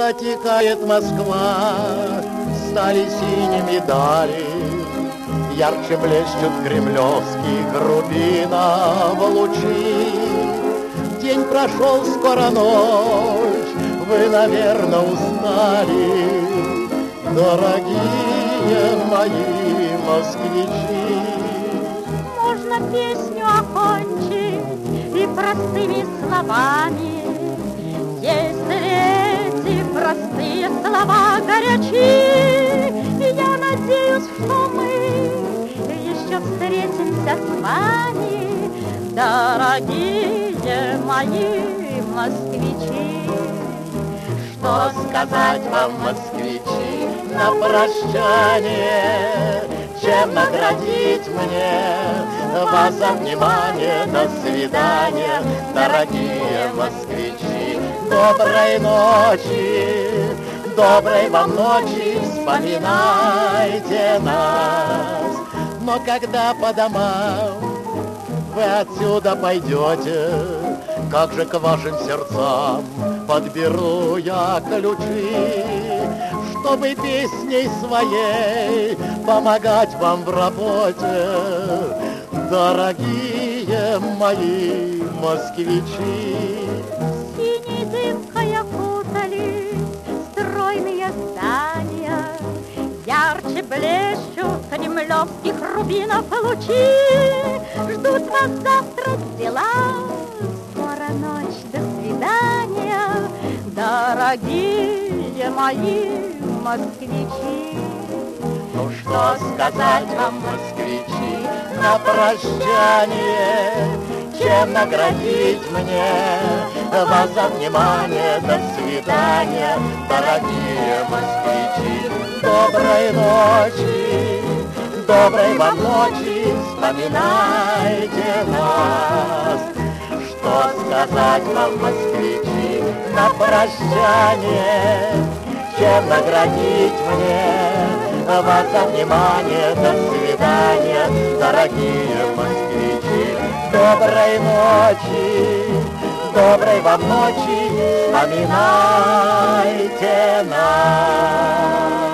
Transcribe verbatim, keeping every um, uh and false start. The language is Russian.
протекает Москва, стали синими дали, ярче блещут кремлевские Грубинов лучи. День прошел, скоро ночь, вы, наверное, устали, дорогие мои москвичи. Можно песню окончить и простыми словами, если эти простые слова горячи. И я надеюсь, что мы еще встретимся с вами, дорогие мои москвичи. Что сказать вам, москвичи, на прощание, чем наградить мне вас за внимание? До свидания, дорогие москвичи. Доброй ночи, доброй вам ночи, вспоминайте нас. Но когда по домам вы отсюда пойдете, как же к вашим сердцам подберу я ключи, чтобы песней своей помогать вам в работе, дорогие мои москвичи. Синей дымкой окутались стройные здания, ярче блещут кремлевских рубинов лучи. Ждут вас завтра дела, скоро ночь, до свидания, дорогие мои москвичи. Ну что сказать вам, москвичи, на прощание, чем наградить мне вас за внимание? До свидания, дорогие москвичи. Доброй ночи, доброй вам ночи, вспоминайте нас. Что сказать вам, москвичи, на прощание, чем наградить мне вас за внимание? До свидания, дорогие москвичи. Доброй ночи, доброй вам ночи, вспоминайте нас.